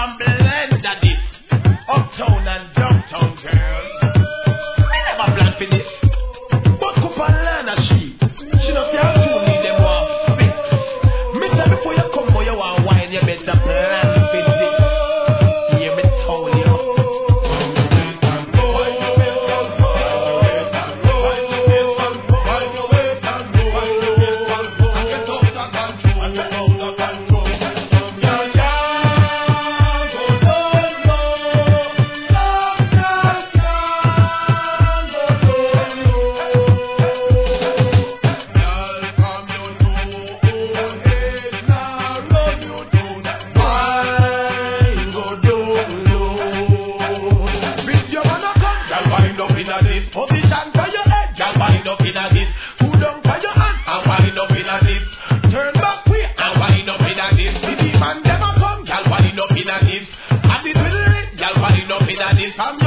and blend at this. Uptown and downtown girls. I never planned for this. But Kupalana she not care to need them want spit. Me tell before you come boy you want wine, you better plan for this. Yeah, me told you. I'm